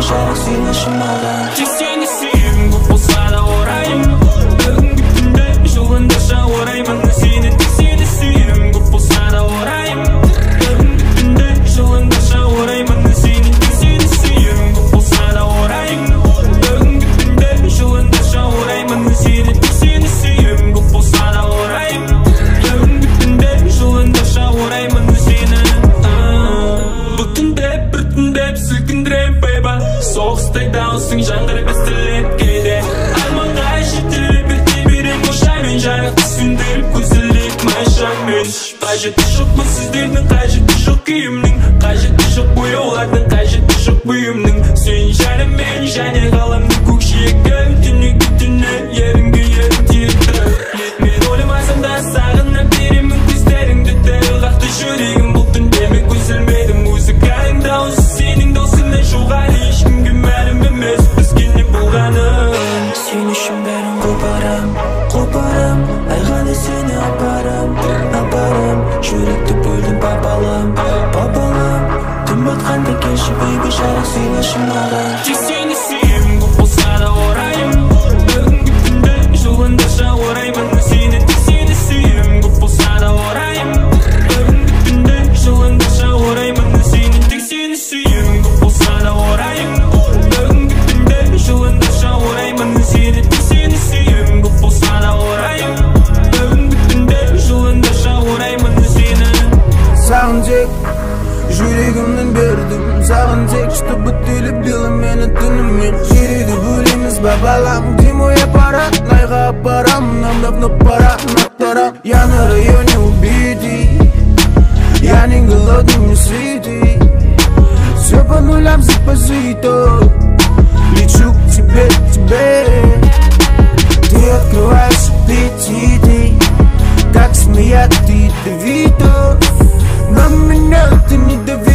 жарық сыйлашы маған. Тек сені сүйем, көп болса да орайым. Бүгінгі түнде жолындаша ораймын. Сені тек сені сүйем, көп болса да орайым. Бүгінгі түнде жолындаша ораймын. Сені тек сені сүйем, көп болса да орайым. Бүгінгі түнде жолындаша ораймын. Сені тек сені сүйем, көп болса да орайым. Бүгінгі түнде жолындаша ораймын сені. Бүтіндеп, біртіндеп сілкіндірем бейба. Соғыстай даусың жаңғырып естілет кейде. Арманға жетіліп ерте берем қошаймен. Жарықты сөндіріп көзілік майшамен. Қажеті жоқ бұл сіздердің, қажеті жоқ күйімнің. Қажеті жоқ бояулардың, қажеті жоқ бұйымның. Сен жанымен және ғаламның көкшиегім. Түнеге түні ерінге ерін тиетті. Мен ойламасам да сағынып беремін көздеріңді. Дәл қақты жүрегім бұл түнде мен көзілмедім. Музыканың дауысы сенің даусыңнан жоғары. Ешкімге мәлім емес бізге не болғаным. Сен үшін бәрін қопарам, қопарам. Айғаны сені апарам, апарам. Жүректі бөлдім папалам, папалам. Түн батқанда келші бейбі жарық сыйлашы маған. Тек сені сүйем, көп болса да орайым. Бүгінгі түнде жолындаша ораймын. Сені тек сені сүйем, көп болса да орайым. Бүгінгі түнде жолындаша ораймын. Сені тек сені сүйем, көп болса да орайым. Бүгінгі түнде жолындаша ораймын. Сені тек сені сүйем, көп болса да орайым. Бүгінгі түнде жолындаша ораймын сені. Сағын тек жүрегімнен бердім. Сағын тек что бітеліп белім мені түнімен. Жереді бөлеміз бабалам. Зимой аппарат, найға апарам. Нам пора, я на районе убитый. Я не голодный, не сытый. Все по нулям запозито. Лечу к тебе, Ты открываешь аппетиты. Как смеяться ты ядовито. Но меня ты не доверяешь.